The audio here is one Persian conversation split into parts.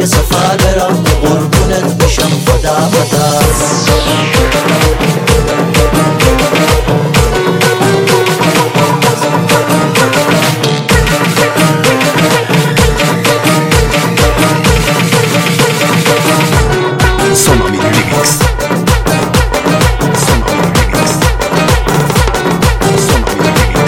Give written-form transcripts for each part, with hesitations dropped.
یه سفر برم به قربونت بشم فدا فدا. Sonami Remix. Sonami Remix. Sonami Remix.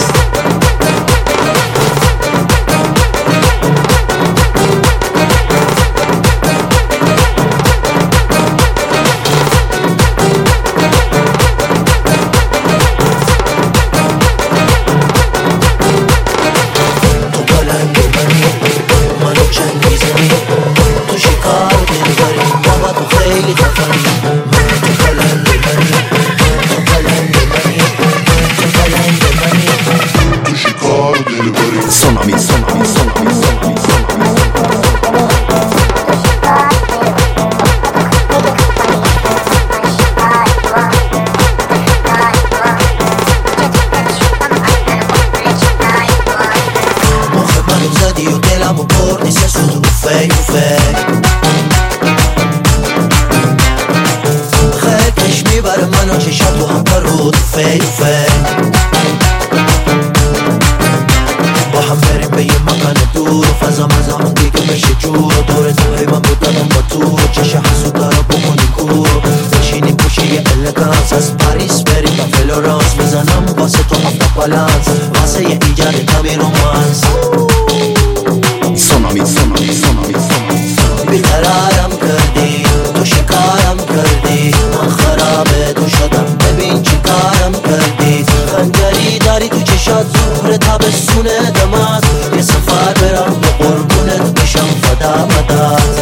تو بلند منی منو چند میزنی، تو شکار دلبری بابا تو خیلی خفنی. تو بلند منی تو بلند منی تو بلند منی تو شکار دلبری. Sonami, Sonami, Sonami, Sonami, Sonami. مخ منو زدی و دلمو بردی سه سود و فی و فی. خیلی میبره منو چشم تو هم پرود فی و فی. با هم بریم به یه مکان دور و فضا مزامون دیگه بشه جور و دور توی من بودنم با تو چش حسودا رو بکنی کور بشینیم پوشه یه الگانس از پاریس بریم تا فلورانس میزنم واسه تو هفته بالانس واسه یه ایجاد کمی رومانس. Sonami, Sonami, Sonami, Sonami. بیقرارم کردی تو شکارم کردی من خرابه تو شدم ببین چی کارم کردی. خنجری داری تو چشات زهر تابستون دمات یه سفر برم به قربونت بشم فدا فدا.